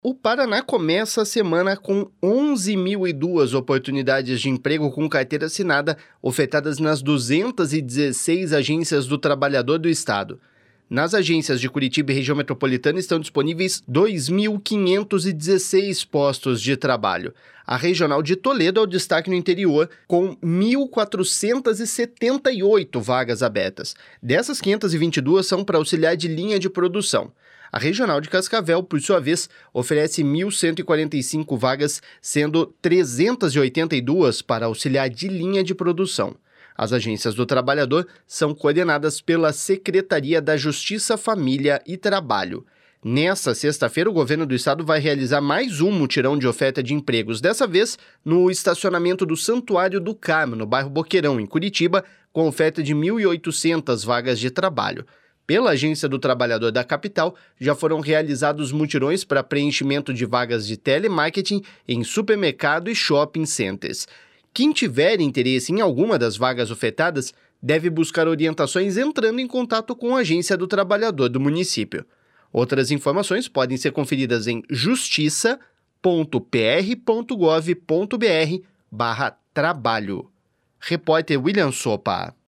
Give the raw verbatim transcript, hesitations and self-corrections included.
O Paraná começa a semana com onze mil e duas oportunidades de emprego com carteira assinada ofertadas nas duzentas e dezesseis agências do trabalhador do estado. Nas agências de Curitiba e região metropolitana estão disponíveis dois mil quinhentos e dezesseis postos de trabalho. A regional de Toledo é o destaque no interior, com mil quatrocentas e setenta e oito vagas abertas. Dessas, quinhentas e vinte e duas são para auxiliar de linha de produção. A regional de Cascavel, por sua vez, oferece mil cento e quarenta e cinco vagas, sendo trezentas e oitenta e duas para auxiliar de linha de produção. As agências do trabalhador são coordenadas pela Secretaria da Justiça, Família e Trabalho. Nesta sexta-feira, o governo do estado vai realizar mais um mutirão de oferta de empregos, dessa vez no estacionamento do Santuário do Carmo, no bairro Boqueirão, em Curitiba, com oferta de mil e oitocentas vagas de trabalho. Pela Agência do Trabalhador da capital, já foram realizados mutirões para preenchimento de vagas de telemarketing em supermercado e shopping centers. Quem tiver interesse em alguma das vagas ofertadas deve buscar orientações entrando em contato com a Agência do Trabalhador do município. Outras informações podem ser conferidas em justiça ponto p r ponto gov ponto b r barra trabalho. Repórter William Sopa.